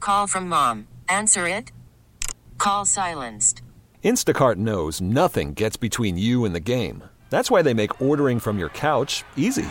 Call from mom. Answer it. Call silenced. Instacart knows nothing gets between you and the game. That's why they make ordering from your couch easy.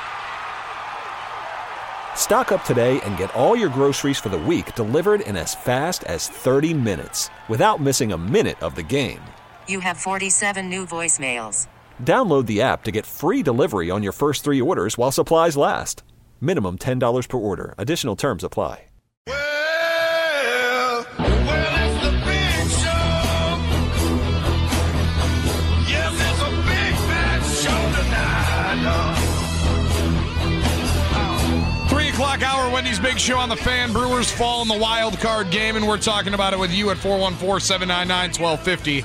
Stock up today and get all your groceries for the week delivered in as fast as 30 minutes without missing a minute of the game. You have 47 new voicemails. Download the app to get free delivery on your first 3 orders while supplies last. Minimum $10 per order. Additional terms apply. Well, it's the big show. Yes, it's a big fat show tonight. 3 o'clock hour, Wendy's Big Show on the Fan. Brewers fall in the wild card game, and we're talking about it with you at 414-799-1250.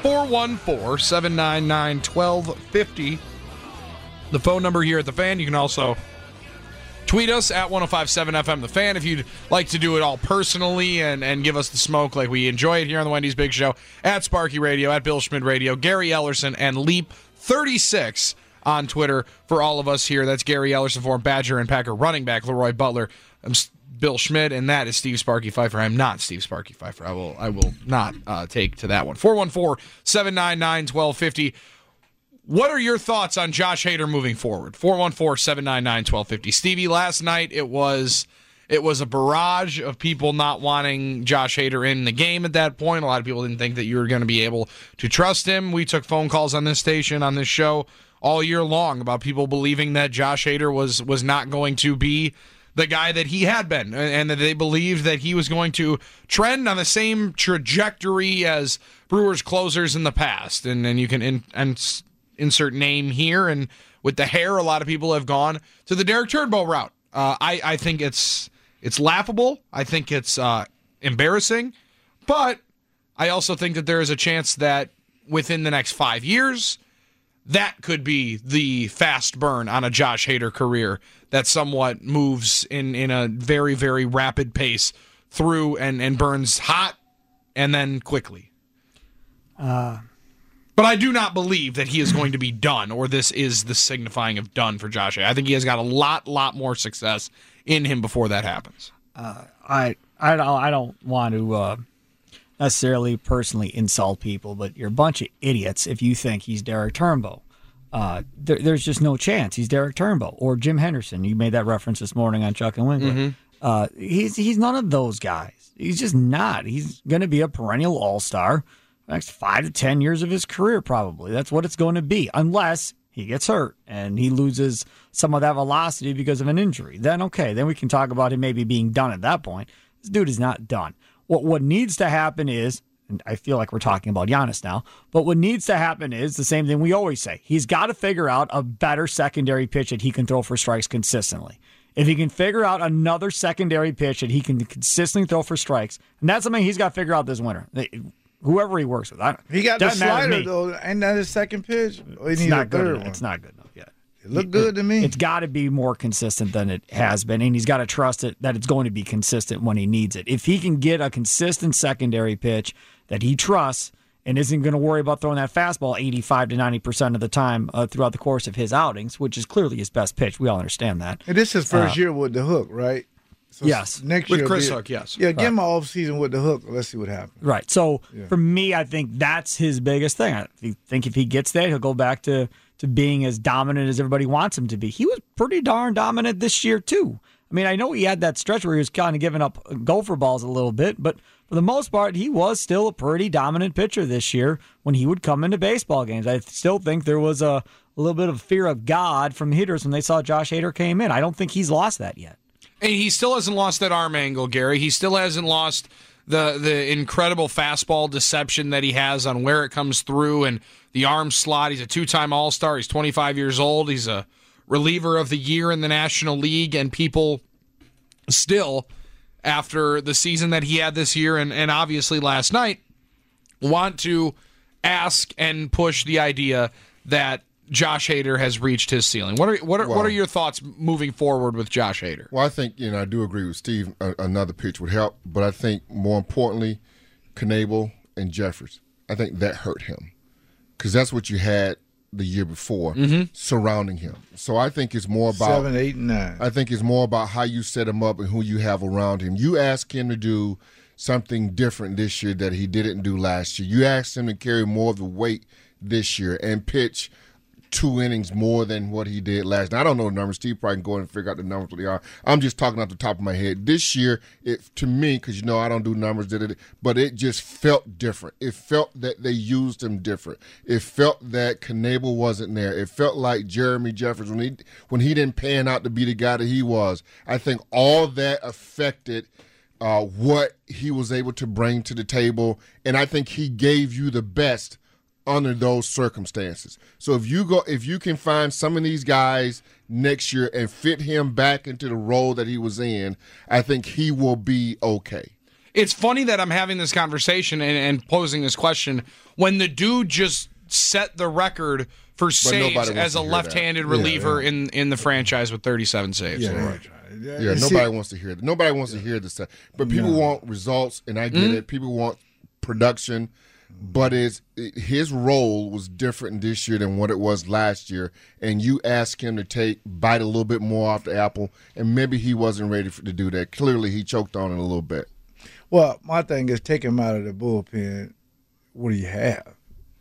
414-799-1250. The phone number here at the Fan. You can also tweet us at 1057FM The Fan if you'd like to do it all personally and give us the smoke like we enjoy it here on the Wendy's Big Show. At Sparky Radio, at Bill Schmidt Radio, Gary Ellerson, and Leap36 on Twitter for all of us here. That's Gary Ellerson for Badger and Packer running back Leroy Butler. I'm Bill Schmidt, and that is Steve Sparky Pfeiffer. I'm not Steve Sparky Pfeiffer. I will not take to that one. 414-799-1250. What are your thoughts on Josh Hader moving forward? 414-799-1250. Stevie, last night it was a barrage of people not wanting Josh Hader in the game at that point. A lot of people didn't think that you were going to be able to trust him. We took phone calls on this station, on this show, all year long about people believing that Josh Hader was not going to be the guy that he had been, and that they believed that he was going to trend on the same trajectory as Brewers closers in the past. And you can insert name here, and with the hair, a lot of people have gone to the Derek Turnbow route. I think it's laughable. I think it's embarrassing, but I also think that there is a chance that within the next 5 years, that could be the fast burn on a Josh Hader career that somewhat moves in a very, very rapid pace through and burns hot and then quickly. But I do not believe that he is going to be done, or this is the signifying of done for Josh Hader. I think he has got a lot more success in him before that happens. I don't want to necessarily personally insult people, but you're a bunch of idiots if you think he's Derek Turnbow. There's just no chance he's Derek Turnbow or Jim Henderson. You made that reference this morning on Chuck and Winkler. Mm-hmm. He's none of those guys. He's just not. He's going to be a perennial all-star the next 5 to 10 years of his career, probably. That's what it's going to be, unless he gets hurt and he loses some of that velocity because of an injury. Then, okay, then we can talk about him maybe being done at that point. This dude is not done. What needs to happen is, and I feel like we're talking about Giannis now, but what needs to happen is the same thing we always say. He's got to figure out a better secondary pitch that he can throw for strikes consistently. If he can figure out another secondary pitch that he can consistently throw for strikes, and that's something he's got to figure out this winter. Whoever he works with. He got the slider, though. Ain't that his second pitch? It's not good enough. It's not good enough yet. It looked good to me. It's got to be more consistent than it has been, and he's got to trust it that it's going to be consistent when he needs it. If he can get a consistent secondary pitch that he trusts and isn't going to worry about throwing that fastball 85 to 90% of the time throughout the course of his outings, which is clearly his best pitch. We all understand that. And this is his first year with the hook, right? So yes. Next with year, Chris Hook, yes. Yeah, give him an off season with the hook. Let's see what happens. Right. So for me, I think that's his biggest thing. I think if he gets that, he'll go back to being as dominant as everybody wants him to be. He was pretty darn dominant this year, too. I mean, I know he had that stretch where he was kind of giving up gopher balls a little bit, but for the most part, he was still a pretty dominant pitcher this year when he would come into baseball games. I still think there was a little bit of fear of God from hitters when they saw Josh Hader came in. I don't think he's lost that yet. And he still hasn't lost that arm angle, Gary. He still hasn't lost the incredible fastball deception that he has on where it comes through and the arm slot. He's a 2-time All-Star. He's 25 years old. He's a reliever of the year in the National League, and people still, after the season that he had this year and obviously last night, want to ask and push the idea that Josh Hader has reached his ceiling. What are your thoughts moving forward with Josh Hader? Well, I think, I do agree with Steve. Another pitch would help, but I think more importantly, Knebel and Jeffers. I think that hurt him because that's what you had the year before surrounding him. So I think it's more about 7, 8, and 9. I think it's more about how you set him up and who you have around him. You ask him to do something different this year that he didn't do last year. You asked him to carry more of the weight this year and pitch 2 innings more than what he did last. Now, I don't know the numbers. Steve probably can go in and figure out the numbers what they are. I'm just talking off the top of my head. This year, to me, because I don't do numbers, but it just felt different. It felt that they used him different. It felt that Knebel wasn't there. It felt like Jeremy Jeffers when he didn't pan out to be the guy that he was. I think all that affected what he was able to bring to the table, and I think he gave you the best under those circumstances. So if you can find some of these guys next year and fit him back into the role that he was in, I think he will be okay. It's funny that I'm having this conversation and posing this question when the dude just set the record for saves as a left-handed reliever in the franchise with 37 saves. Yeah, nobody wants to hear that. Nobody wants to hear this stuff. But people want results, and I get it. People want production. But his role was different this year than what it was last year, and you ask him to bite a little bit more off the apple, and maybe he wasn't ready to do that. Clearly, he choked on it a little bit. Well, my thing is take him out of the bullpen. What do you have?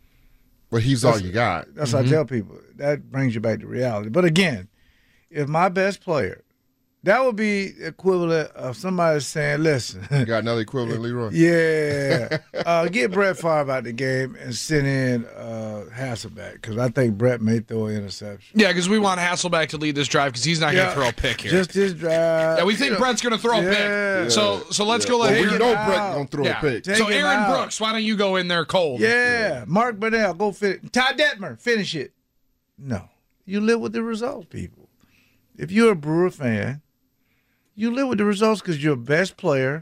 But he's all you got. That's what I tell people. That brings you back to reality. But again, if my best player, that would be equivalent of somebody saying, listen. You got another equivalent, Leroy? Yeah. Get Brett Favre out the game and send in Hasselbeck, because I think Brett may throw an interception. Yeah, because we want Hasselbeck to lead this drive because he's not going to throw a pick here. Just his drive. Yeah, we think Brett's going to throw a pick. Yeah. So let's go let Hader. Hader. We know Brett's going to throw a pick. So Aaron Brooks, why don't you go in there cold? Yeah. Mark Burnell, go finish. Ty Detmer, finish it. No. You live with the results, people. If you're a Brewer fan, you live with the results because you're best player.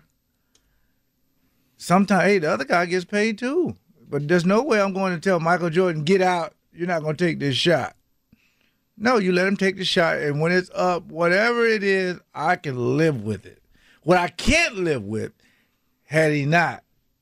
Sometimes, hey, the other guy gets paid too. But there's no way I'm going to tell Michael Jordan, get out, you're not going to take this shot. No, you let him take the shot, and when it's up, whatever it is, I can live with it. What I can't live with, had he not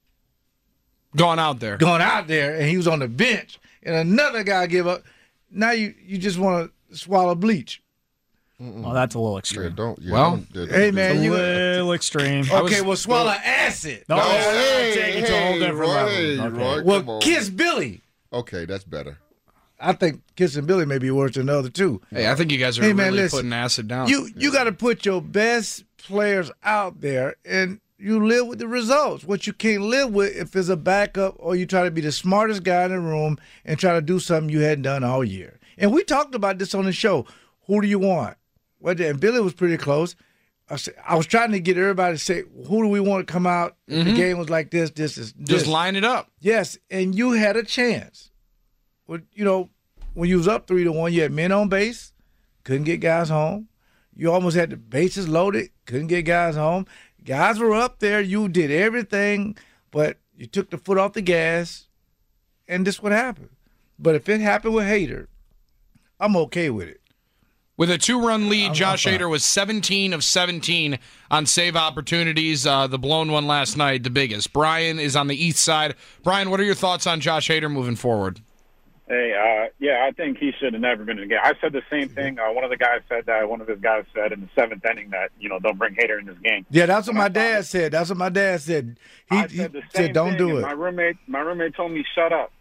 gone out there and he was on the bench, and another guy give up, now you just want to swallow bleach. Well, that's a little extreme. Hey, man, a little extreme. Okay, well, swallow acid. No, take it to a whole different level. Okay. Well, kiss Billy. Okay, that's better. I think kissing Billy may be worse than the other two. Hey, I think you guys are really putting acid down. You got to put your best players out there, and you live with the results. What you can't live with if it's a backup or you try to be the smartest guy in the room and try to do something you hadn't done all year. And we talked about this on the show. Who do you want? Well, and Billy was pretty close. I was trying to get everybody to say, who do we want to come out if the game was like this, this. Just line it up. Yes, and you had a chance. Well, when you was up 3-1, you had men on base, couldn't get guys home. You almost had the bases loaded, couldn't get guys home. Guys were up there. You did everything, but you took the foot off the gas, and this would happen. But if it happened with Hader, I'm okay with it. With a 2-run lead, Josh Hader was 17 of 17 on save opportunities. The blown one last night, the biggest. Brian is on the east side. Brian, what are your thoughts on Josh Hader moving forward? Hey, I think he should have never been in the game. I said the same thing. One of his guys said in the seventh inning that, don't bring Hader in this game. Yeah, that's what my dad said. He said don't do it. My roommate told me, shut up.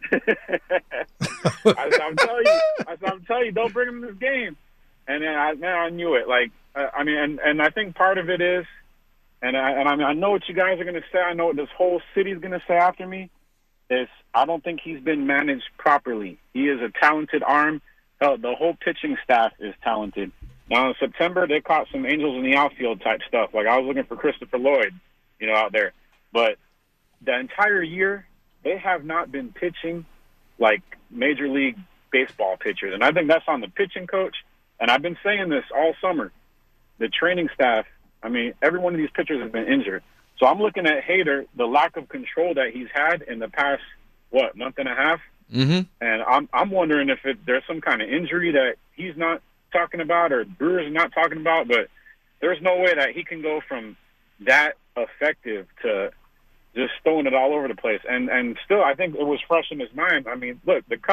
I'm telling you, don't bring him in this game. And then I knew it. And I think part of it is, I know what you guys are going to say. I know what this whole city's going to say after me. Is I don't think he's been managed properly. He is a talented arm. The whole pitching staff is talented. Now in September, they caught some angels in the outfield type stuff. Like I was looking for Christopher Lloyd, out there. But the entire year, they have not been pitching like Major League Baseball pitchers. And I think that's on the pitching coach. And I've been saying this all summer. The training staff, every one of these pitchers has been injured. So I'm looking at Hader, the lack of control that he's had in the past, month and a half? Mm-hmm. And I'm wondering if there's some kind of injury that he's not talking about or Brewers not talking about, but there's no way that he can go from that effective to just throwing it all over the place. And still, I think it was fresh in his mind. Look, the Cubs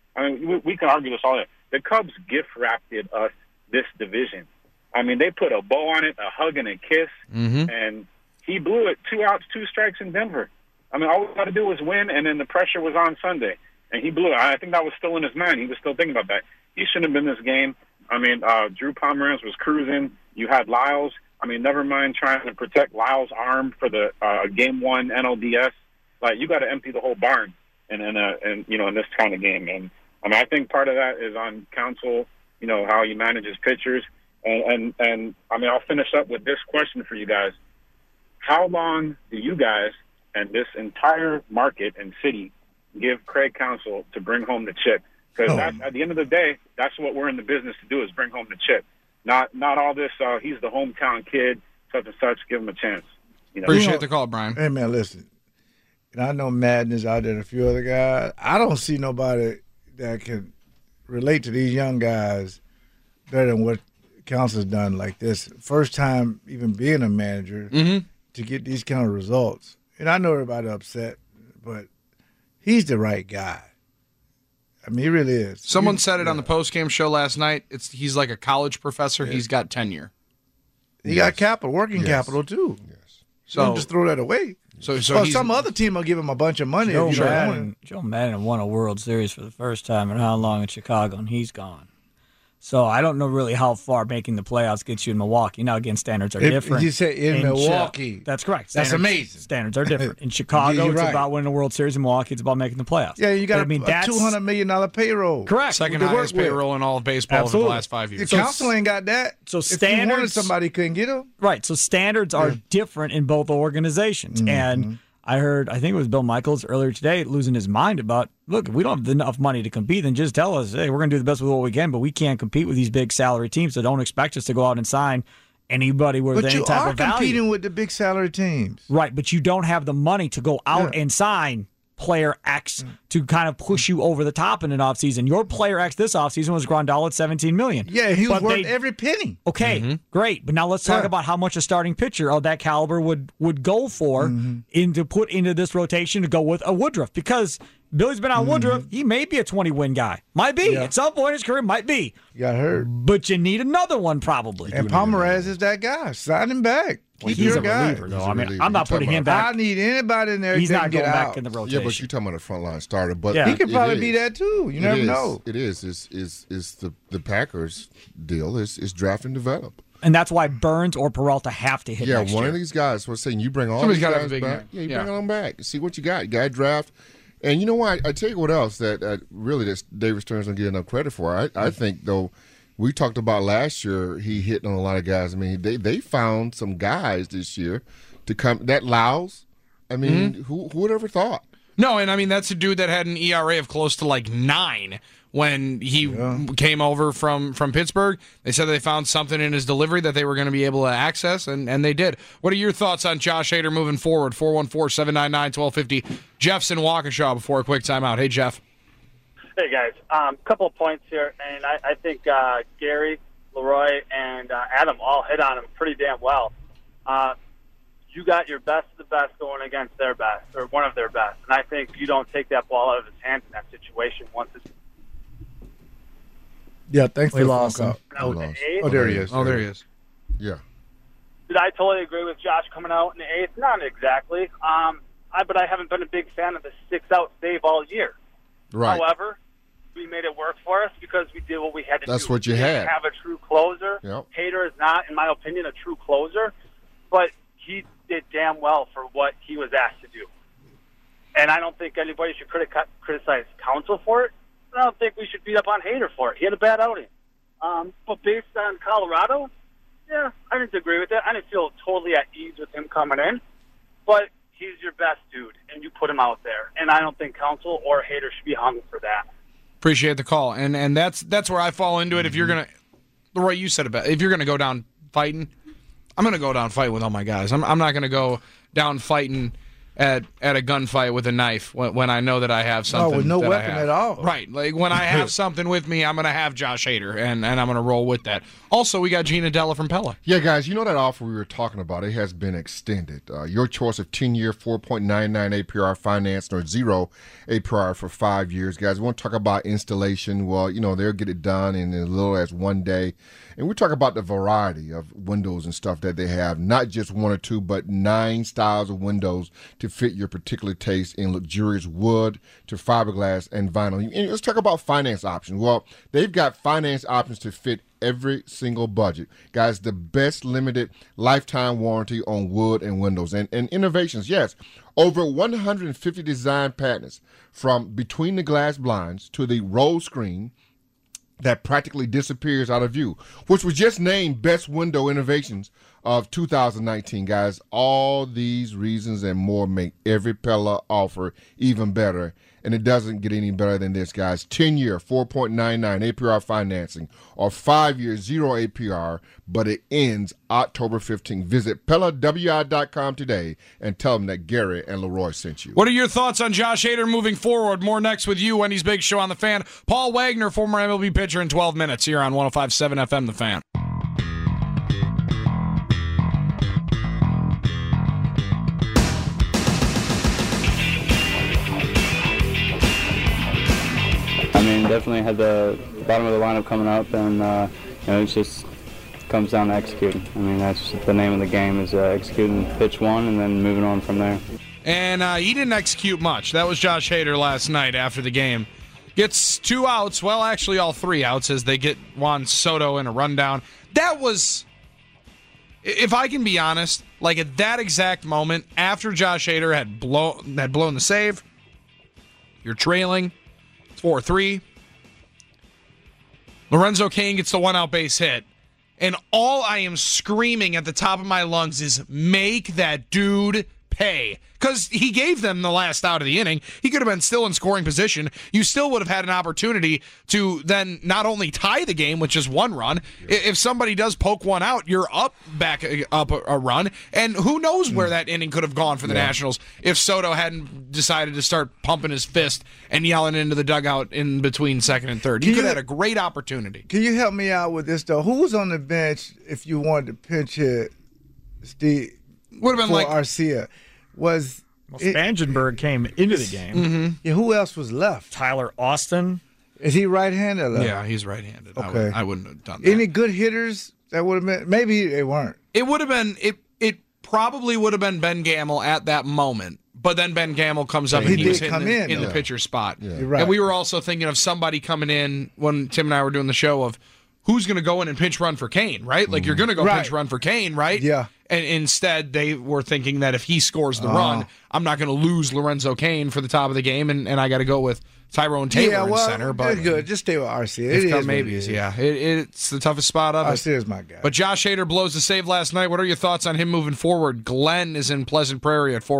I mean, we can argue this all day. The Cubs gift-wrapped us this division. I mean, they put a bow on it, a hug and a kiss, and he blew it 2 outs, 2 strikes in Denver. I mean, all we got to do was win, and then the pressure was on Sunday. And he blew it. I think that was still in his mind. He was still thinking about that. He shouldn't have been in this game. I mean, Drew Pomeranz was cruising. You had Lyles. I mean, never mind trying to protect Lyles' arm for the Game 1 NLDS. Like, you got to empty the whole barn in this kind of game. And, I mean, I think part of that is on Counsell, how he manages pitchers. And I mean, I'll finish up with this question for you guys. How long do you guys and this entire market and city give Craig Counsell to bring home the chip? Because at the end of the day, that's what we're in the business to do, is bring home the chip. Not all this, he's the hometown kid, such and such, give him a chance. Appreciate the call, Brian. Hey, man, listen. And I know Madden's out there and a few other guys. I don't see nobody that can relate to these young guys better than what Counsell's done like this. First time even being a manager to get these kind of results. And I know everybody upset, but he's the right guy. I mean, he really is. Someone said it on the postgame show last night. He's like a college professor. Yeah. He's got tenure. He got capital, working capital too. Yes. So don't just throw that away. So some other team will give him a bunch of money. Joe Madden won a World Series for the first time in how long in Chicago, and he's gone. So I don't know really how far making the playoffs gets you in Milwaukee. Now, again, standards are different. You say in Milwaukee. That's correct. That's amazing. Standards are different. In Chicago, it's about winning a World Series. In Milwaukee, it's about making the playoffs. Yeah, you got a $200 million payroll. Correct. Second highest payroll in all of baseball over the last 5 years. The Counsell ain't got that. So if you wanted somebody, couldn't get him. Right. So standards are different in both organizations. And I think it was Bill Michaels earlier today losing his mind about, look, if we don't have enough money to compete, then just tell us, hey, we're going to do the best with what we can, but we can't compete with these big salary teams, so don't expect us to go out and sign anybody with any type of value. But you are competing with the big salary teams. Right, but you don't have the money to go out and sign player X to kind of push you over the top in an offseason. Your player X this offseason was Grandal at $17 million. Yeah, he was worth every penny. Okay, great. But now let's talk about how much a starting pitcher of that caliber would go for to put into this rotation to go with a Woodruff. Because Billy's been on Woodruff. He may be a 20-win guy. Might be. At some point in his career, might be. He got hurt. But you need another one probably. And Pomeranz is that guy. Sign him back. He's a reliever, though. I mean, I'm not putting him back. I need anybody in there. He's not going back out. in the rotation. Yeah, but you're talking about a frontline starter. But he could probably be that too. You never know. It is. Is the Packers deal is draft and develop. And that's why Burns or Peralta have to hit next one year. of these guys was saying you bring all Somebody's these gotta guys have a big back. man. Yeah, you bring them back. See what you got. You got to draft. And you know what? I tell you what else that really that David Stearns don't get enough credit for. I think, though, we talked about last year, he hit on a lot of guys. I mean, they found some guys this year to come. That Lyles, I mean, who would ever thought? No, and I mean, that's a dude that had an ERA of close to like 9 when he came over from Pittsburgh. They said they found something in his delivery that they were going to be able to access, and they did. What are your thoughts on Josh Hader moving forward? 414-799-1250. Jeff's in Waukesha before a quick timeout. Hey, Jeff. Hey, guys. Couple of points here, and I think Gary, Leroy, and Adam all hit on him pretty damn well. You got your best of the best going against their best, or one of their best, and I think you don't take that ball out of his hands in that situation once it's... Yeah, thanks for the lost phone call. There he is. Oh, there he is. Yeah. Did I totally agree with Josh coming out in the 8th? Not exactly. But I haven't been a big fan of the 6-out save all year. Right. However, we made it work for us because we did what we had to do. That's what you we had. didn't have a true closer. Yep. Hader is not, in my opinion, a true closer, but he did damn well for what he was asked to do. And I don't think anybody should criticize Counsell for it. I don't think we should beat up on Hader for it. He had a bad outing. But based on Colorado, yeah, I didn't agree with it. I didn't feel totally at ease with him coming in. But he's your best dude, and you put him out there. And I don't think Counsell or Hader should be hung for that. Appreciate the call. And that's where I fall into it. If you're going to, Leroy, you said it best. If you're going to go down fighting, I'm going to go down fighting with all my guys. I'm not going to go down fighting at a gunfight with a knife when I know that I have something. with no that I weapon have. at all. Right. Like when I have something with me, I'm going to have Josh Hader, and I'm going to roll with that. Also, we got Gina Della from Pella. Yeah, guys, you know that offer we were talking about, it has been extended. Your choice of 10-year, 4.99 APR financed or 0 APR for 5 years. Guys, we want to talk about installation. Well, they'll get it done in as little as 1 day. And we talk about the variety of windows and stuff that they have, not just 1 or 2, but 9 styles of windows to fit your particular taste, in luxurious wood to fiberglass and vinyl. And let's talk about finance options. Well, they've got finance options to fit every single budget. Guys, the best limited lifetime warranty on wood and windows. And innovations, yes. Over 150 design patents, from between the glass blinds to the roll screen that practically disappears out of view, which was just named Best Window Innovations of 2019, guys. All these reasons and more make every Pella offer even better, and it doesn't get any better than this, guys. 10-year, 4.99 APR financing, or 5-year, 0 APR, but it ends October 15th. Visit PellaWI.com today and tell them that Gary and Leroy sent you. What are your thoughts on Josh Hader moving forward? More next with you, Wendy's Big Show on The Fan. Paul Wagner, former MLB pitcher, in 12 minutes here on 105.7 FM, The Fan. I mean, definitely had the bottom of the lineup coming up, and it just comes down to executing. I mean, that's the name of the game, is executing pitch one and then moving on from there. And he didn't execute much. That was Josh Hader last night after the game. Gets 2 outs, well, actually all 3 outs, as they get Juan Soto in a rundown. That was, if I can be honest, like at that exact moment, after Josh Hader had blown the save, you're trailing 4-3. Lorenzo Cain gets the 1-out base hit. And all I am screaming at the top of my lungs is, make that dude pay. Because he gave them the last out of the inning. He could have been still in scoring position. You still would have had an opportunity to then not only tie the game with just 1 run. If somebody does poke 1 out, you're back up a run. And who knows where that inning could have gone for the Nationals if Soto hadn't decided to start pumping his fist and yelling into the dugout in between second and third. He could have had a great opportunity. Can you help me out with this, though? Who was on the bench if you wanted to pinch hit Steve would have been like Arcia? Spangenberg came into the game. Mm-hmm. Yeah, who else was left? Tyler Austin. Is he right-handed? Left? Yeah, he's right-handed. Okay. I wouldn't have done that. Any good hitters that would have been? Maybe they weren't. It would have been. It probably would have been Ben Gamel at that moment. But then Ben Gamel comes up and he was hitting in the pitcher's spot. Yeah. You're right. And we were also thinking of somebody coming in when Tim and I were doing the show of who's going to go in and pinch run for Cain, right? Like you're going to go pinch run for Cain, right? Yeah. And instead, they were thinking that if he scores the run, I'm not going to lose Lorenzo Cain for the top of the game, and I got to go with Tyrone Taylor in center. But good. Just stay with Arcia. It is maybes, yeah. It's the toughest spot of it. Arcia is my guy. But Josh Hader blows the save last night. What are your thoughts on him moving forward? Glenn is in Pleasant Prairie at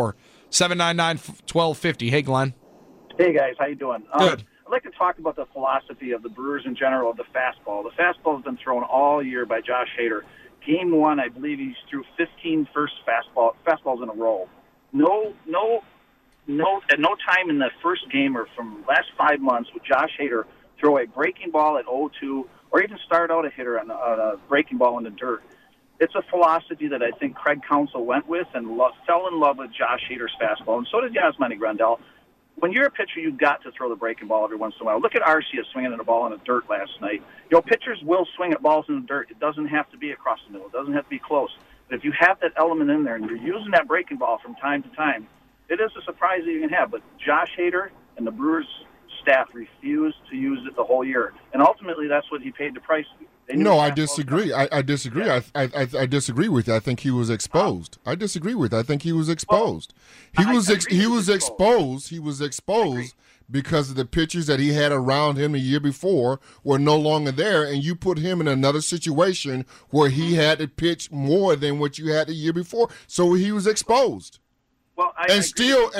414-799-1250. Hey, Glenn. Hey, guys. How you doing? Good. I'd like to talk about the philosophy of the Brewers in general of the fastball. The fastball has been thrown all year by Josh Hader. Game 1, I believe he's threw 15 first fastballs in a row. No, at no time in the first game or from last 5 months would Josh Hader throw a breaking ball at 0-2 or even start out a hitter on a breaking ball in the dirt. It's a philosophy that I think Craig Counsell went with and fell in love with Josh Hader's fastball, and so did Yasmani Grandal. When you're a pitcher, you've got to throw the breaking ball every once in a while. Look at Arcia swinging at a ball in the dirt last night. Pitchers will swing at balls in the dirt. It doesn't have to be across the middle. It doesn't have to be close. But if you have that element in there and you're using that breaking ball from time to time, it is a surprise that you can have. But Josh Hader and the Brewers staff refused to use it the whole year. And ultimately, that's what he paid the price. No, I disagree. I disagree. Yeah. I disagree with you. I think he was exposed. I disagree with you. I think he was exposed. He was exposed. He was exposed because of the pitchers that he had around him the year before were no longer there, and you put him in another situation where he had to pitch more than what you had the year before. So he was exposed. Well, still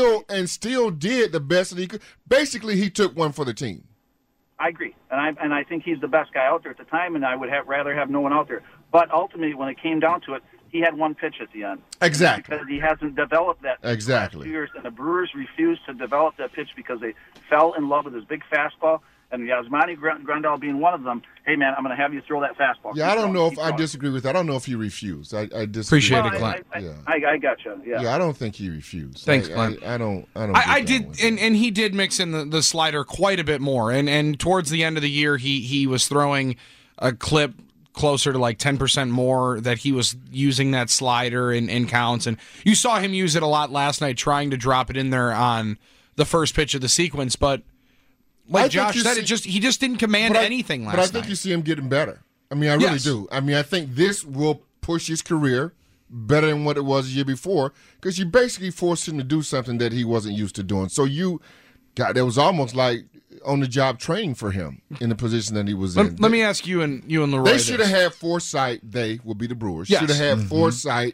did the best that he could. Basically, he took one for the team. I agree, and I think he's the best guy out there at the time, and I would rather have no one out there. But ultimately, when it came down to it, he had one pitch at the end. Exactly. Because he hasn't developed that. Exactly. 2 years, and the Brewers refused to develop that pitch because they fell in love with his big fastball. And Yasmani Grandal being one of them, hey, man, I'm going to have you throw that fastball. Yeah, I don't know if I disagree with that. I don't know if he refused. I disagree. Appreciate it, Glenn. I got you. Yeah, I don't think he refused. Thanks, Glenn. I don't. I did, and he did mix in the slider quite a bit more. And towards the end of the year, he was throwing a clip closer to like 10% more that he was using that slider in counts. And you saw him use it a lot last night, trying to drop it in there on the first pitch of the sequence, but. Like Josh said, he just didn't command anything last night. But I think you see him getting better. I mean, I really do. I mean, I think this will push his career better than what it was the year before because you basically forced him to do something that he wasn't used to doing. So there was almost like on-the-job training for him in the position that he was in. Let me ask you and Leroy. They should have had foresight. They will be the Brewers. Yes. Should have had foresight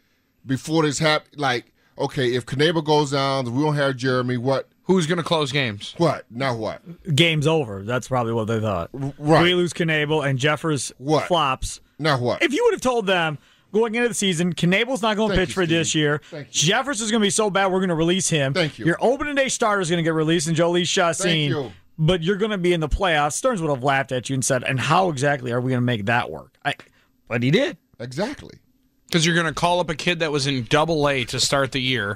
before this happened. Like, okay, if Knebel goes down, we don't have Jeremy. What? Who's going to close games? What? Now what? Game's over. That's probably what they thought. Right. We lose Knebel and Jeffers flops. Now what? If you would have told them going into the season, Knebel's not going to pitch for this year. Jeffers is going to be so bad we're going to release him. Thank you. Your opening day starter is going to get released in Jhoulys Chacin. Thank you. But you're going to be in the playoffs. Stearns would have laughed at you and said, and how exactly are we going to make that work? But he did. Exactly. Because you're going to call up a kid that was in Double-A to start the year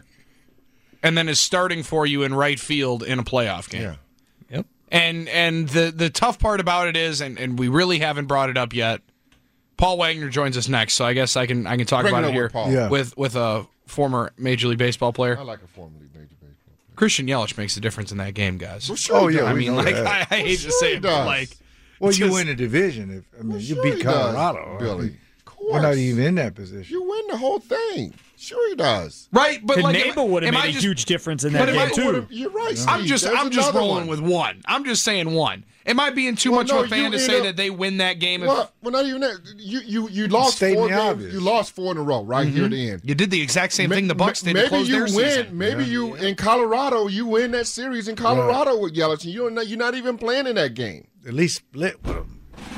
and then is starting for you in right field in a playoff game. Yeah. Yep. And the tough part about it is, and we really haven't brought it up yet, Paul Wagner joins us next, so I guess I can talk about it here with a former Major League Baseball player. I like a former Major League Baseball player. Christian Yelich makes a difference in that game, guys. Well, sure I mean, like I hate to say it, but like, well, you win the division. You beat Colorado, Billy. We're not even in that position. You win the whole thing. Sure he does. Right, but like, Knebel would have made a huge difference in that game too. You're right, Steve. I'm just rolling with one. I'm just saying one. Am I being too much of a fan to say that they win that game? Well, not even that. You lost 4 games. You lost 4 in a row right here at the end. You did the exact same thing the Bucks did to close their season. Maybe you in Colorado, you win that series in Colorado with Yelich, and you're not even playing in that game. At least split with them.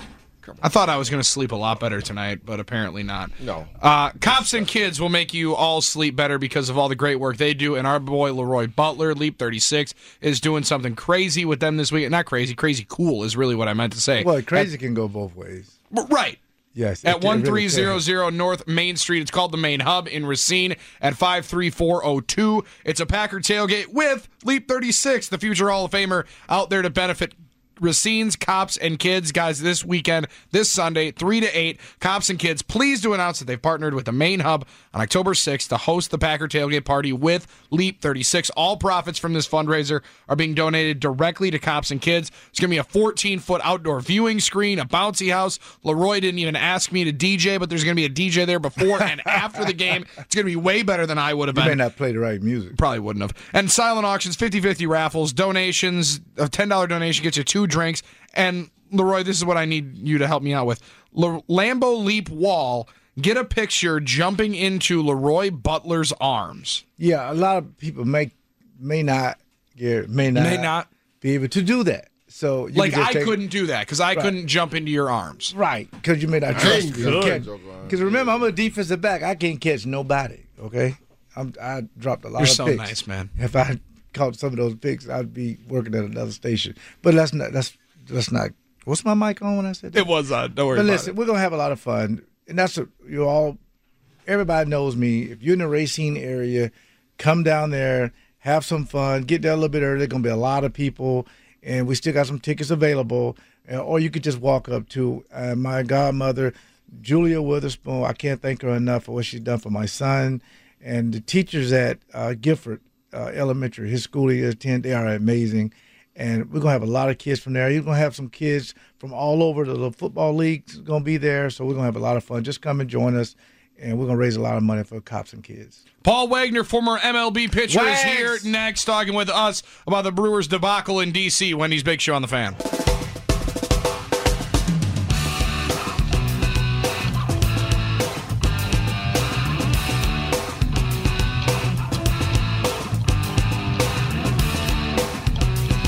I thought I was going to sleep a lot better tonight, but apparently not. No. Cops and Kids will make you all sleep better because of all the great work they do. And our boy Leroy Butler, Leap 36, is doing something crazy with them this week. Not crazy, crazy cool is really what I meant to say. Well, crazy can go both ways. Right. Yes. At 1300 North Main Street. It's called the Main Hub in Racine at 53402. It's a Packer tailgate with Leap 36, the future Hall of Famer, out there to benefit Racine's Cops and Kids. Guys, this weekend, this Sunday, 3 to 8, Cops and Kids, pleased to announce that they've partnered with the Main Hub on October 6th to host the Packer tailgate party with Leap 36. All profits from this fundraiser are being donated directly to Cops and Kids. It's going to be a 14-foot outdoor viewing screen, a bouncy house. Leroy didn't even ask me to DJ, but there's going to be a DJ there before and after the game. It's going to be way better than I would have been. You may not play the right music. Probably wouldn't have. And silent auctions, 50-50 raffles, donations, a $10 donation gets you 2 drinks. And Leroy, this is what I need you to help me out with. Lambeau Leap Wall, get a picture jumping into Leroy Butler's arms. Yeah, a lot of people may not be able to do that. So I couldn't do that because I couldn't jump into your arms. Right, because you may not trust me. Because remember, I'm a defensive back. I can't catch nobody. Okay, I dropped a lot of picks. You're so nice, man. If I caught some of those picks, I'd be working at another station. But that's not. What's my mic on when I said that? It was on. Don't worry about it. But listen, we're gonna have a lot of fun, and everybody knows me. If you're in the Racine area, come down there, have some fun, get there a little bit early. There's gonna be a lot of people, and we still got some tickets available. Or you could just walk up to my godmother, Julia Witherspoon. I can't thank her enough for what she's done for my son, and the teachers at Gifford Elementary, his school he attends, they are amazing. And we're going to have a lot of kids from there. You're going to have some kids from all over the football leagues going to be there. So we're going to have a lot of fun. Just come and join us, and we're going to raise a lot of money for Cops and Kids. Paul Wagner, former MLB pitcher, is here next talking with us about the Brewers debacle in D.C. Wendy's Big Show on the Fan.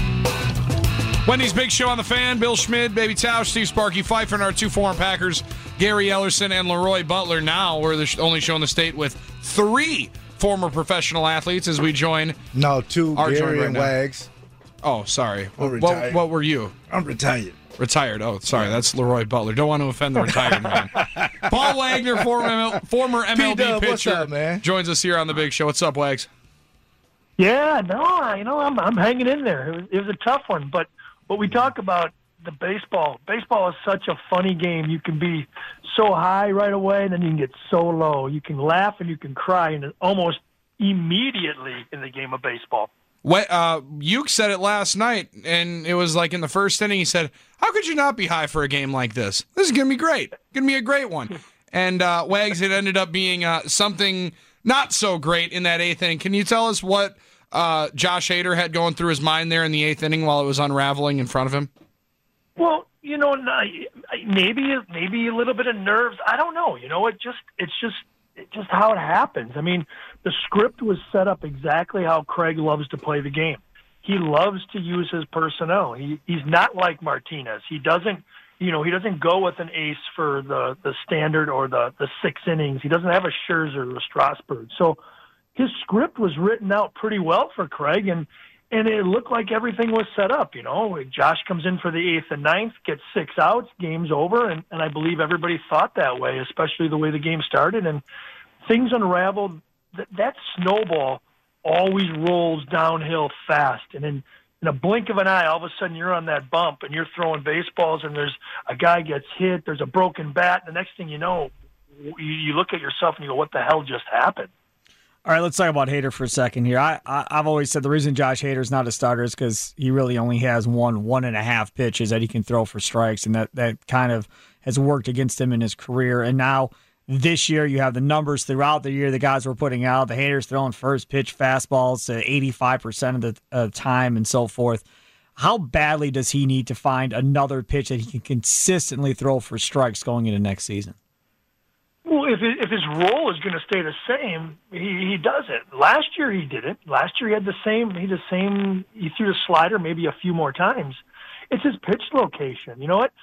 Wendy's Big Show on the Fan. Bill Schmid, Baby Tausch, Steve Sparky Pfeiffer, and our 2 former Packers Gary Ellerson and Leroy Butler. Now we're the only show in the state with 3 former professional athletes as we join. No, 2, Gary and now. Wags. Oh, sorry. Retired. What were you? I'm retired. Retired. Oh, sorry. That's Leroy Butler. Don't want to offend the retired man. Paul Wagner, former MLB P-Dub, pitcher, what's up, man? joins us here on the Big Show. What's up, Wags? Yeah, no, I'm hanging in there. It was a tough one, but what we talk about the baseball. Baseball is such a funny game. You can be so high right away, and then you can get so low. You can laugh and you can cry, and almost immediately in the game of baseball. Uke said it last night, and it was like in the first inning. He said, "How could you not be high for a game like this? This is gonna be great. Gonna be a great one." And Wags, it ended up being something not so great in that 8th inning. Can you tell us what Josh Hader had going through his mind there in the 8th inning while it was unraveling in front of him? Well, maybe a little bit of nerves. I don't know. It's just how it happens. I mean, the script was set up exactly how Craig loves to play the game. He loves to use his personnel. He's not like Martinez. He doesn't go with an ace for the standard or the 6 innings. He doesn't have a Scherzer or a Strasburg. So his script was written out pretty well for Craig, and it looked like everything was set up. Josh comes in for the 8th and 9th, gets 6 outs, game's over, and I believe everybody thought that way, especially the way the game started, and things unraveled. That snowball always rolls downhill fast, and in a blink of an eye, all of a sudden you're on that bump, and you're throwing baseballs, and there's a guy gets hit, there's a broken bat, and the next thing you know, you look at yourself and you go, what the hell just happened? All right, let's talk about Hader for a second here. I've always said the reason Josh Hader's not a starter is because he really only has 1.5 pitches that he can throw for strikes, and that kind of has worked against him in his career. And now this year you have the numbers throughout the year the guys were putting out. The Hader's throwing first pitch fastballs to 85% of the time and so forth. How badly does he need to find another pitch that he can consistently throw for strikes going into next season? Well, if his role is going to stay the same, he does it. Last year he did it. Last year he had the same. He threw the slider maybe a few more times. It's his pitch location. You know what?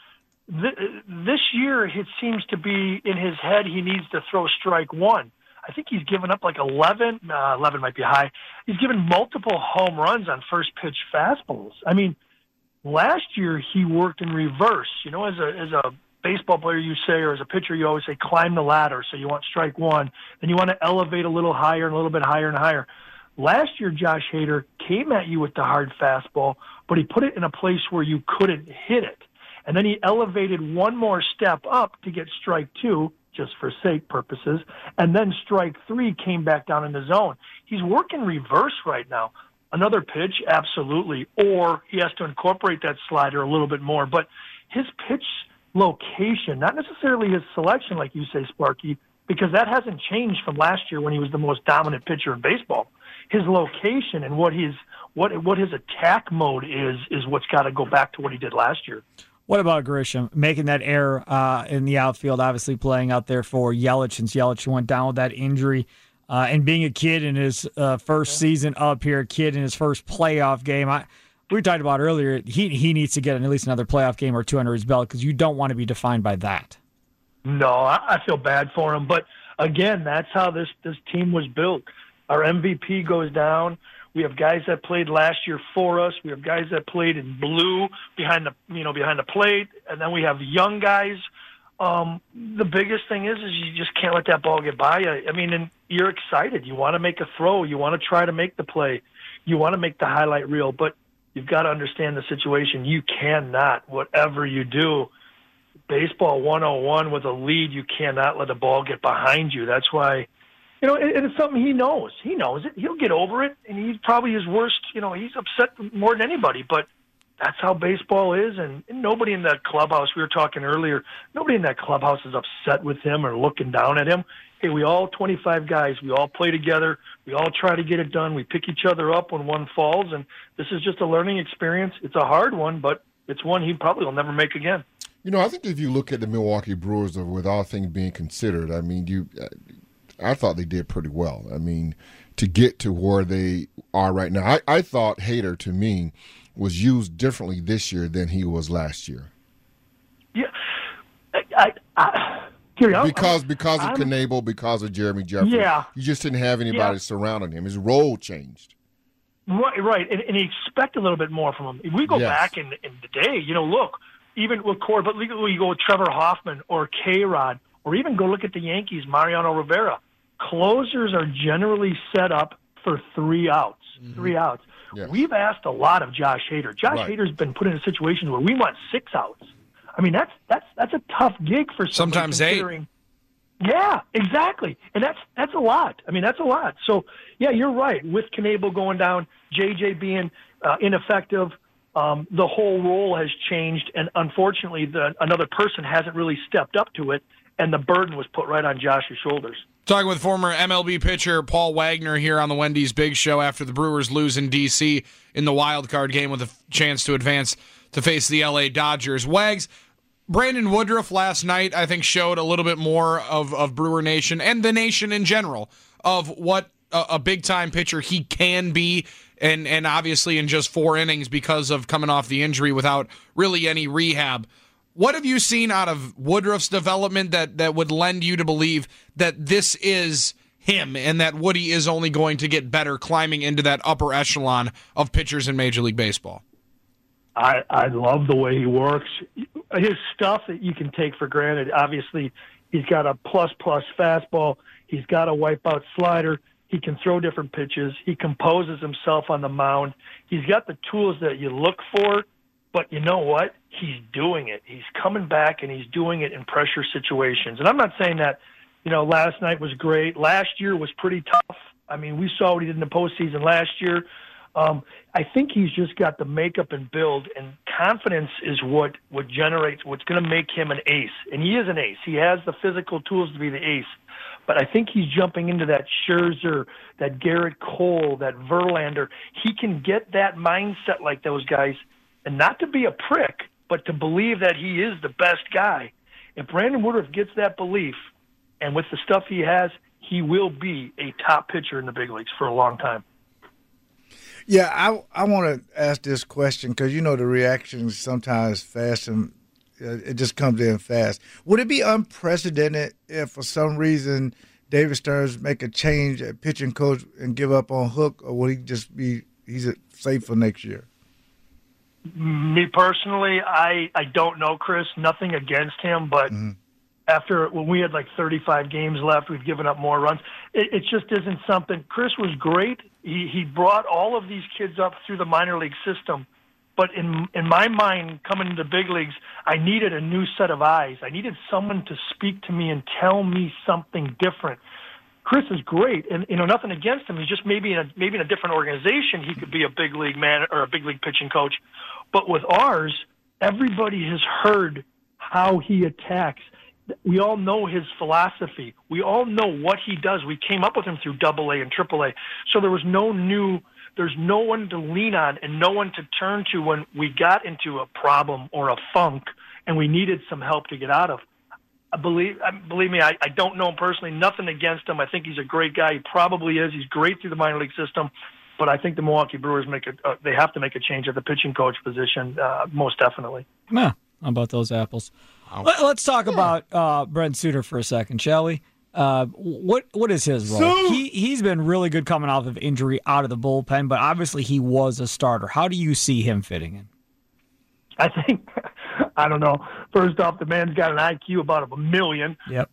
This year it seems to be in his head he needs to throw strike 1. I think he's given up like 11. 11 might be high. He's given multiple home runs on first pitch fastballs. I mean, last year he worked in reverse. As a baseball player, you say, or as a pitcher, you always say, climb the ladder. So you want strike 1, then you want to elevate a little higher and a little bit higher and higher. Last year, Josh Hader came at you with the hard fastball, but he put it in a place where you couldn't hit it. And then he elevated one more step up to get strike 2, just for sake purposes, and then strike 3 came back down in the zone. He's working reverse right now. Another pitch, absolutely, or he has to incorporate that slider a little bit more. But his pitch location, not necessarily his selection, like you say, Sparky, because that hasn't changed from last year when he was the most dominant pitcher in baseball. His location and what his attack mode is what's got to go back to what he did last year. What about Grisham making that error in the outfield, obviously playing out there for Yelich since Yelich went down with that injury, and being a kid in his first season up here, a kid in his first playoff game. We talked about earlier, he needs to get at least another playoff game or 2 under his belt because you don't want to be defined by that. No, I feel bad for him. But, again, that's how this team was built. Our MVP goes down. We have guys that played last year for us. We have guys that played in blue behind the plate. And then we have young guys. The biggest thing is you just can't let that ball get by you. I mean, and you're excited. You want to make a throw. You want to try to make the play. You want to make the highlight reel. But you've got to understand the situation. You cannot, whatever you do, baseball 101 with a lead, you cannot let the ball get behind you. That's why, it's something he knows. He knows it. He'll get over it, and he's probably his worst. He's upset more than anybody, but that's how baseball is, and nobody in that clubhouse, we were talking earlier, nobody in that clubhouse is upset with him or looking down at him. Hey, we all 25 guys, we all play together, we all try to get it done, we pick each other up when one falls, and this is just a learning experience. It's a hard one, but it's one he probably will never make again. I think if you look at the Milwaukee Brewers, with all things being considered, I mean, I thought they did pretty well. I mean, to get to where they are right now, I thought Hader, to me, was used differently this year than he was last year. Yeah, because of Knable, because of Jeremy Jefferson. Yeah. You just didn't have anybody surrounding him. His role changed. Right. And you expect a little bit more from him. If we go back in the day, look, even with Corey, but you go with Trevor Hoffman or K-Rod, or even go look at the Yankees, Mariano Rivera. Closers are generally set up for 3 outs. Mm-hmm. 3 outs. Yes. We've asked a lot of Josh Hader. Josh Hader's been put in situations where we want 6 outs. I mean, that's a tough gig for somebody. Sometimes 8. Yeah, exactly. And that's a lot. I mean, that's a lot. So, yeah, you're right. With Knable going down, JJ being ineffective, the whole role has changed, and unfortunately, another person hasn't really stepped up to it, and the burden was put right on Josh's shoulders. Talking with former MLB pitcher Paul Wagner here on the Wendy's Big Show after the Brewers lose in D.C. in the wild card game with a chance to advance to face the L.A. Dodgers. Wags, Brandon Woodruff last night, I think, showed a little bit more of Brewer Nation and the nation in general of what a big-time pitcher he can be, and obviously in just 4 innings because of coming off the injury without really any rehab. What have you seen out of Woodruff's development that would lend you to believe that this is him and that Woody is only going to get better climbing into that upper echelon of pitchers in Major League Baseball? I love the way he works. His stuff that you can take for granted. Obviously, he's got a plus fastball. He's got a wipeout slider. He can throw different pitches. He composes himself on the mound. He's got the tools that you look for, but you know what? He's doing it. He's coming back, and he's doing it in pressure situations. And I'm not saying that, last night was great. Last year was pretty tough. I mean, we saw what he did in the postseason last year. I think he's just got the makeup and build, and confidence is what generates what's going to make him an ace. And he is an ace. He has the physical tools to be the ace. But I think he's jumping into that Scherzer, that Garrett Cole, that Verlander. He can get that mindset like those guys, and not to be a prick, but to believe that he is the best guy. If Brandon Woodruff gets that belief, and with the stuff he has, he will be a top pitcher in the big leagues for a long time. Yeah, I want to ask this question because, the reactions sometimes fast and it just comes in fast. Would it be unprecedented if for some reason David Stearns make a change at pitching coach and give up on Hook, or would he just be he's safe for next year? Me personally, I don't know, Chris. Nothing against him, but after when we had like 35 games left, we've given up more runs. It just isn't something. Chris was great. He brought all of these kids up through the minor league system. But in my mind, coming to the big leagues, I needed a new set of eyes. I needed someone to speak to me and tell me something different. Chris is great, and nothing against him. He's just maybe in a different organization, he could be a big league man or a big league pitching coach. But with ours, everybody has heard how he attacks. We all know his philosophy. We all know what he does. We came up with him through AA and AAA. So there's no one to lean on and no one to turn to when we got into a problem or a funk and we needed some help to get out of. Believe me, I don't know him personally. Nothing against him. I think he's a great guy. He probably is. He's great through the minor league system. But I think the Milwaukee Brewers they have to make a change at the pitching coach position, most definitely. Yeah, how about those apples? Let's talk about Brent Suter for a second, shall we? What is his role? He's been really good coming off of injury out of the bullpen, but obviously he was a starter. How do you see him fitting in? I think, I don't know. First off, the man's got an IQ about 1 million. Yep.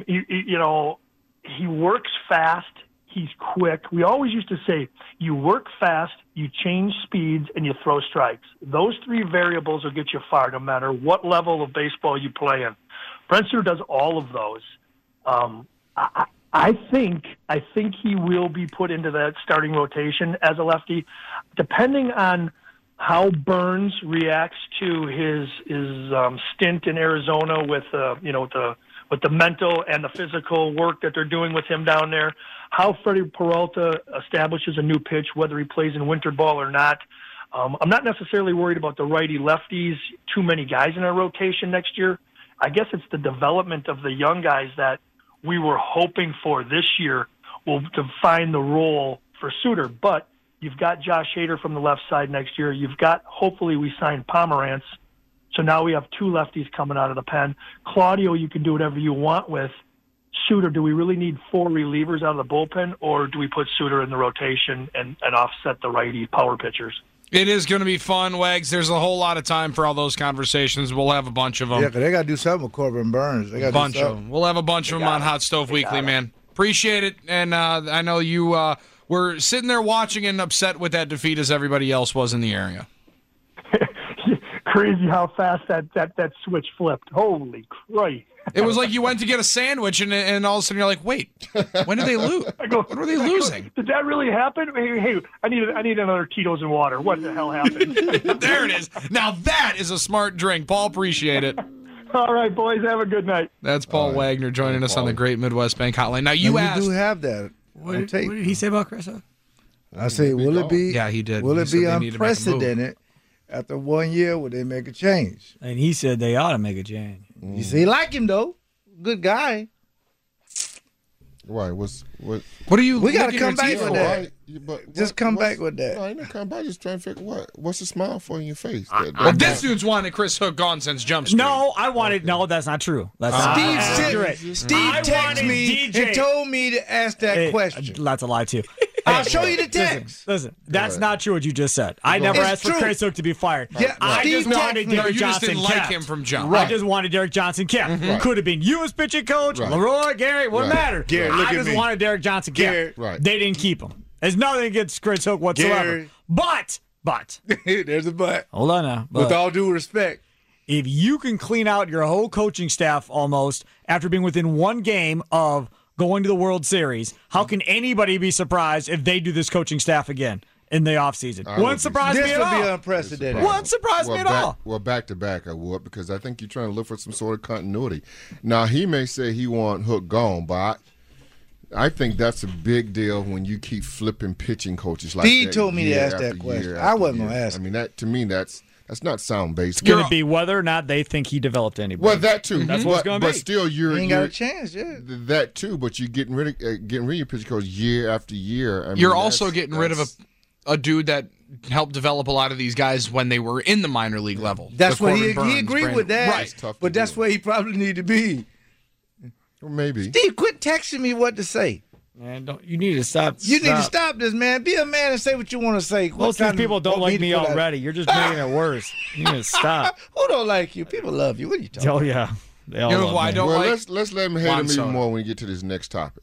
He works fast. He's quick. We always used to say, you work fast, you change speeds, and you throw strikes. Those 3 variables will get you far no matter what level of baseball you play in. Brent Suter does all of those. I think he will be put into that starting rotation as a lefty, depending on how Burns reacts to his stint in Arizona with the mental and the physical work that they're doing with him down there. How Freddie Peralta establishes a new pitch, whether he plays in winter ball or not. I'm not necessarily worried about the righty-lefties, too many guys in our rotation next year. I guess it's the development of the young guys that we were hoping for this year will define the role for Suter. But you've got Josh Hader from the left side next year. You've got, hopefully we sign Pomerantz. So now we have 2 lefties coming out of the pen. Claudio, you can do whatever you want with. Suter, do we really need 4 relievers out of the bullpen, or do we put Suter in the rotation and offset the righty power pitchers? It is going to be fun, Wags. There's a whole lot of time for all those conversations. We'll have a bunch of them. Yeah, because they got to do something with Corbin Burns. They got a bunch of them. We'll have a bunch of them on Hot Stove Weekly, man. Appreciate it. And I know you were sitting there watching and upset with that defeat as everybody else was in the area. Crazy how fast that switch flipped. Holy Christ. It was like you went to get a sandwich, and all of a sudden you're like, wait, when did they lose? When were they losing? Did that really happen? Hey, I need another Tito's and water. What the hell happened? There it is. Now that is a smart drink. Paul, appreciate it. All right, boys, have a good night. That's Paul Wagner joining us on the Great Midwest Bank Hotline. Now, you asked. You do have that. What did he say about Chris? I say, will it be? Yeah, he did. Will He it said be they need to make a move. unprecedented? After 1 year, will they make a change? And he said they ought to make a change. You see, like him though, good guy. Right? What are you? We got to licking come your back teeth with for? that. Just come back with that. No, I ain't come back. Just trying to figure what's the smile for in your face. Well, this dude's wanted Chris Hook gone since Jump Street. No, that's not true. That's not accurate. Steve texted me and told me to ask that question. That's a lie too. I'll show you the text. Listen, that's not true what you just said. I never asked for Chris Hook to be fired. Yeah, I just wanted Derek you just Johnson didn't kept. like him from jump. I just wanted Derek Johnson kept. Could have been you as pitching coach, Leroy, Gary, wouldn't matter. Gary, look I at just me. wanted Derek Johnson kept. Gary. Right. They didn't keep him. There's nothing against Chris Hook whatsoever. Gary. But There's a but. hold on now. With all due respect. If you can clean out your whole coaching staff almost after being within one game of going to the World Series, how can anybody be surprised if they do this coaching staff again in the offseason? Wouldn't surprise me This at would be all. unprecedented. Wouldn't surprise me at all. Well, back to back, I would, because I think you're trying to look for some sort of continuity. Now, he may say he want Hook gone, but I think that's a big deal when you keep flipping pitching coaches like Steve that. told me to year ask after that question. year I after wasn't year. going to ask. I mean, that to me, that's not sound based. It's going to be whether or not they think he developed anybody. Well, that too. That's what it's going to be. But still, You ain't got a chance yet. That too, but you're getting rid of your pitching coach year after year. I mean, You're also getting rid of a dude that helped develop a lot of these guys when they were in the minor league level. That's The what Corbin he Burns, agreed Brandon- with that. Right. But that's where he probably need to be. Maybe. Steve, quit texting me what to say. Man, you need to stop. You need to stop this, man. Be a man and say what you want to say. Most of these people don't like me already. You're just making it worse. You need to stop. Who don't like you? People love you. What are you talking about? Oh, yeah. They all You know love why I me. don't Well, like? let's let him hate Juan him Soto. even more when we get to this next topic.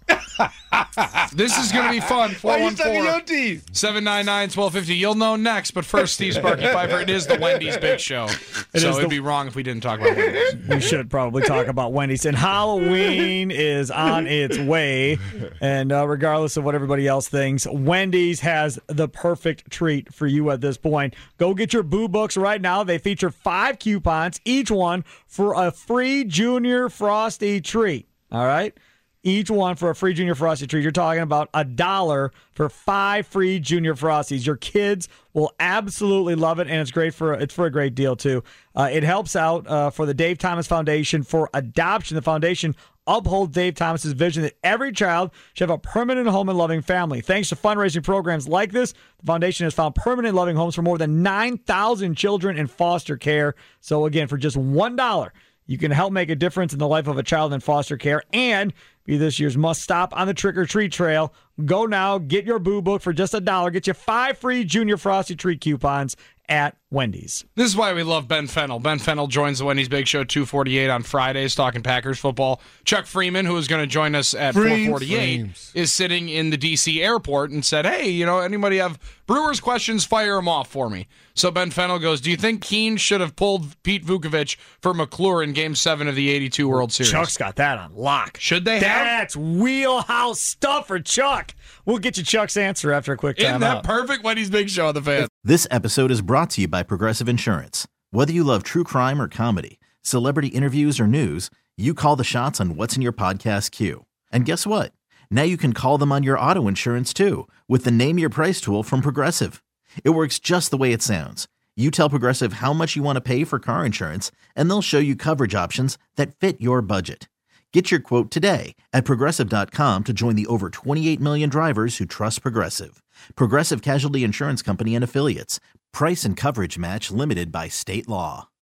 This is going to be fun. Why you sucking your teeth? 799-1250. You'll know next, but first, Steve Sparky Pfeiffer. It is the Wendy's Big Show. It'd be wrong if we didn't talk about Wendy's. We should probably talk about Wendy's. And Halloween is on its way. And regardless of what everybody else thinks, Wendy's has the perfect treat for you at this point. Go get your Boo Books right now. They feature 5 coupons, each one for a free Junior Frosty treat. All right? Each one for a free Junior Frosty treat. You're talking about $1 for 5 free Junior Frosties. Your kids will absolutely love it, and it's for a great deal too. It helps out for the Dave Thomas Foundation for Adoption. The foundation upholds Dave Thomas's vision that every child should have a permanent home and loving family. Thanks to fundraising programs like this, the foundation has found permanent loving homes for more than 9,000 children in foster care. So again, for just $1, you can help make a difference in the life of a child in foster care and be this year's must-stop on the trick-or-treat trail. Go now, get your Boo Book for just $1. Get you 5 free Junior Frosty treat coupons at Wendy's. This is why we love Ben Fennell. Ben Fennell joins the Wendy's Big Show 2:48 on Fridays, talking Packers football. Chuck Freeman, who is going to join us at 4:48, is sitting in the D.C. airport and said, hey, anybody have Brewers questions, fire them off for me. So Ben Fennell goes, do you think Keene should have pulled Pete Vukovich for McClure in Game 7 of the 82 World Series? Chuck's got that on lock. Should they have? That's wheelhouse stuff for Chuck. We'll get you Chuck's answer after a quick time Isn't that out. perfect? Wendy's Big Show on the Fan. This episode is brought to you by Progressive Insurance. Whether you love true crime or comedy, celebrity interviews or news, you call the shots on what's in your podcast queue. And guess what? Now you can call them on your auto insurance too with the Name Your Price tool from Progressive. It works just the way it sounds. You tell Progressive how much you want to pay for car insurance, and they'll show you coverage options that fit your budget. Get your quote today at Progressive.com to join the over 28 million drivers who trust Progressive. Progressive Casualty Insurance Company and Affiliates. Price and coverage match limited by state law.